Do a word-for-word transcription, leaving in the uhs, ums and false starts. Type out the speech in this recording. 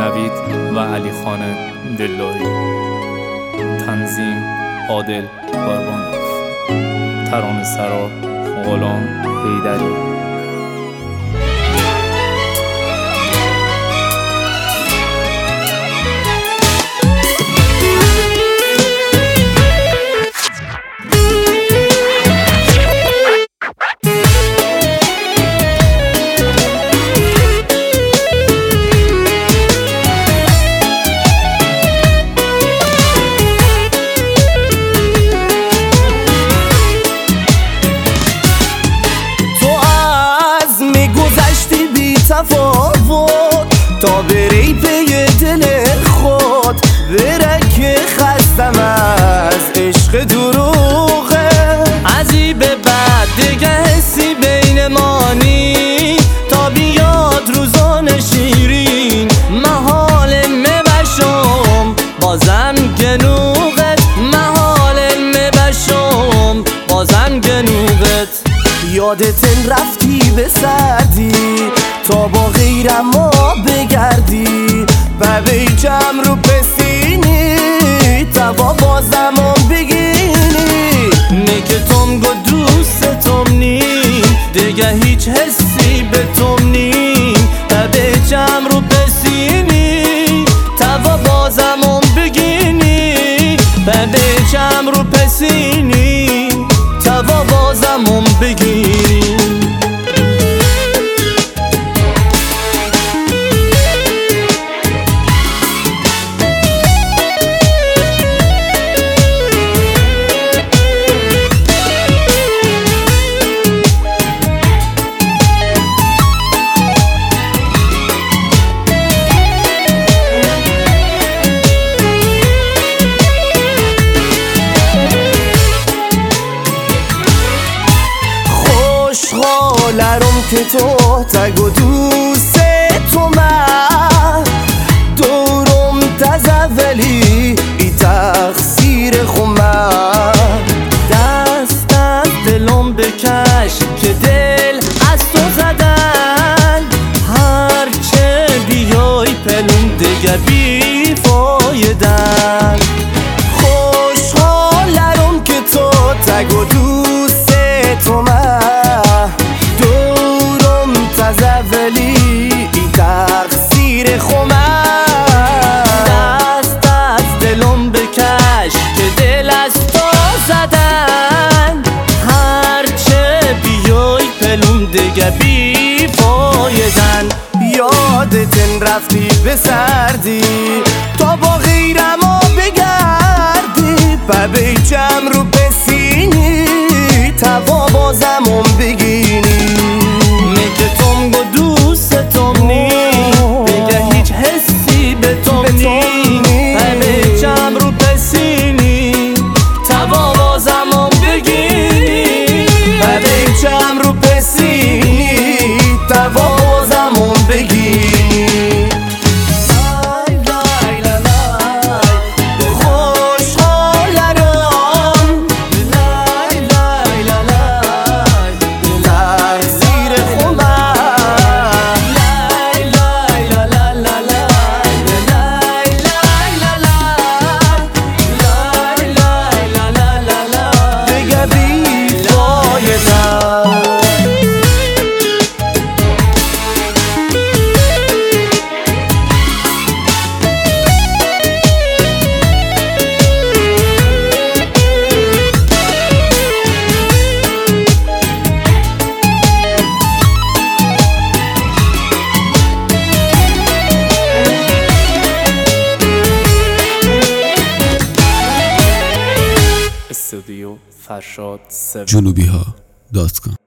نوید و علی خان دلداری. تنظیم عادل باربانوف. ترانه سرا غلام حیدری. تفاوت تا بری پی دل خود، بره که خستم از عشق دروغه. ازی به بعد دیگه حسی بین ما نی، تا بیاد روزان شیرین محال میبشم بازم گنوغت، محال میبشم بازم گنوغت. یادتن رفتی به سردی تا با غیرم ما بگردی، و بیچم رو پسینی تا با بازم بگینی. نگه تم گو دوستم نی، دیگه هیچ حسی به تم نی، و بیچم رو پسینی تا با بازم بگینی. و بیچم رو پسینی تا با بازم بگینی. خوشحالم که تو تگ و دوست تو من دورم تزولی ای تقصیر خمم. دست از دلم بکش که دل از تو زدن، هرچه بیای پلون دیگه بی فایدن. خوشحالم که تو تگ و دوست تو من دورم تزولی ای تقصیر خمم. دست از دلم بکش که دل از تو زدن، هرچه بیای پلوم دیگه بی فایدن. یادتن رفتی به سردی تا با غیرم بگردی، و بیچم رو پسینی تا با بازم بگینی. میگه تم گو دوستم نی، دیگه هیچ حسی به تم نی، همه چم رو پسینی تا با بازم بگینی. همه چم رو پسینی تا با بازم بگینی. استودیو فرشاد جنوبی ها دات کام